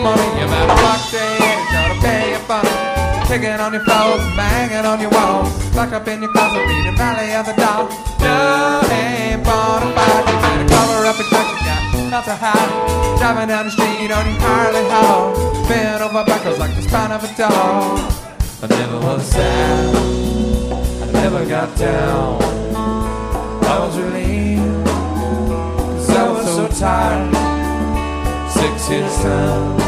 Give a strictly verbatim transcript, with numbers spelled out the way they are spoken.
money. You better walk day, it's gonna pay you funny. Kicking on your floors, banging on your walls, locked up in your closet, reading Valley of the Dolls. You ain't born to fight. You better cover up your tracks, you got not to hide. Driving down the street on your Harley Hollow, bent over backwards like the spine of a dog. I never was sad, I never got down. I was relieved, cause I was so tired. Six years down.